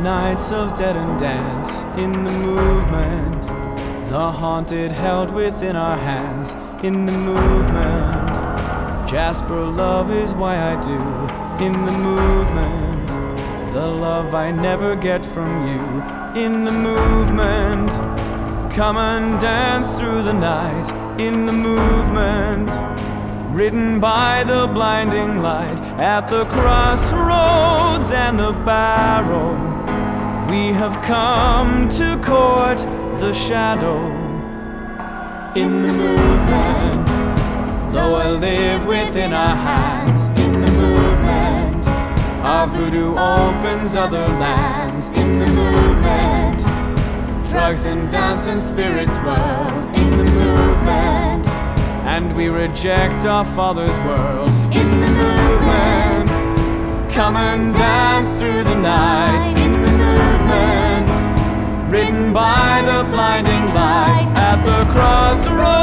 nights of dead and dance in the movement. The haunted held within our hands in the movement. Jasper, love is why I do in the movement. The love I never get from you in the movement. Come and dance through the night in the movement. Ridden by the blinding light at the crossroads and the barrow, we have come to court the shadow in the movement. Though I live within our hands in the movement, our voodoo opens other lands in the movement. Drugs and dance and spirits whirl in the movement, and we reject our Father's world in the movement. Come and dance through the night in the movement. Ridden by the blinding light at the crossroads